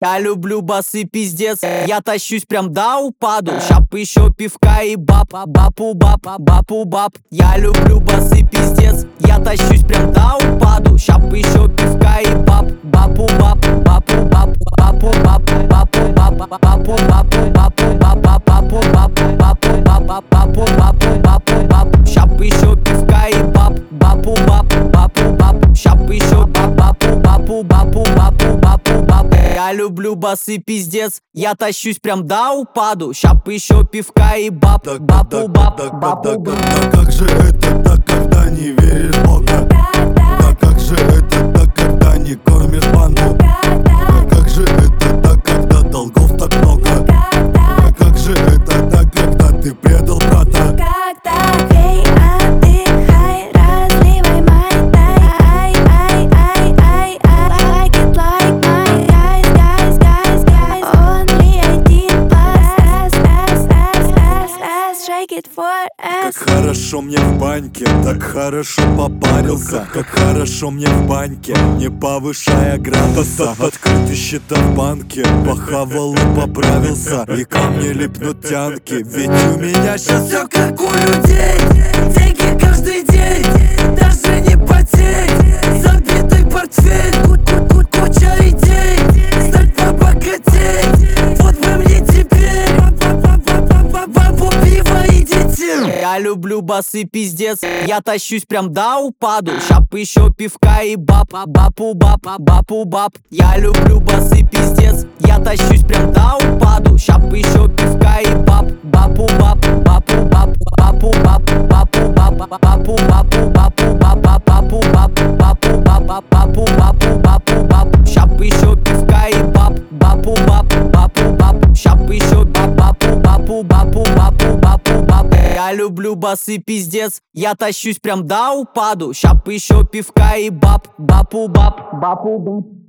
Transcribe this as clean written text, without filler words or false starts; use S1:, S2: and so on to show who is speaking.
S1: Я люблю басы пиздец, я тащусь прям до упаду. Щап еще пивка и баб, бапу баб, бапу баб. Я люблю басы пиздец, я тащусь прям до упаду. Щап еще пивка и баб, бапу баб, бапу баб, бапу баб, бапу баб, бапу бапу бапу баб, бапу баб, бапу баб, бапу бапу бапу баб. Щап еще пивка и баб, бапу баб, бапу баб. Щап еще баб, бапу бапу бапу бапу бапу баб. Я люблю басы пиздец, я тащусь прям до упаду. Щап еще пивка и баб, бапу баб, бапу баб.
S2: Да как же это так, когда не веришь в Бога? Да как же это так, когда не кормишь банду? Да как же это так, когда долгов так много? Да как же это так, когда ты предал брата?
S3: Эй, отдыхай, разливай майтай. Ай, ай, ай, ай, like it like my guys, guys, guys, guys. Only 18 plus, shake it for
S2: Как
S3: us.
S2: хорошо мне в баньке, так хорошо попарился. Как хорошо мне в баньке, не повышая градуса. Открытые счета в банке, похавал и поправился. И ко мне липнут тянки, ведь у меня сейчас
S4: Все как у людей, деньги каждый день, даже не потеть. Забитый портфель, куча идей, стать побогатеть. Вот бы мне теперь бабу, пиво и детей.
S1: Я люблю басы пиздец, я тащусь прям до упаду. Щап еще пивка и баб, бапу баб, бапу баб. Я люблю басы пиздец, я тащусь прям до упаду. Щап еще пивка и баб, бапу баб, бапу баб, бапу баб, бапу баб, бапу бапу бапу баб, бапу баб, бапу баб, бапу бапу бапу баб. Щап еще пивка и баб, бапу баб, бапу баб. Щап еще баб, бапу бапу бапу бапу бапу баб. Я люблю басы пиздец, я тащусь прям до упаду. Щап еще пивка и баб, бапу баб, бапу баб.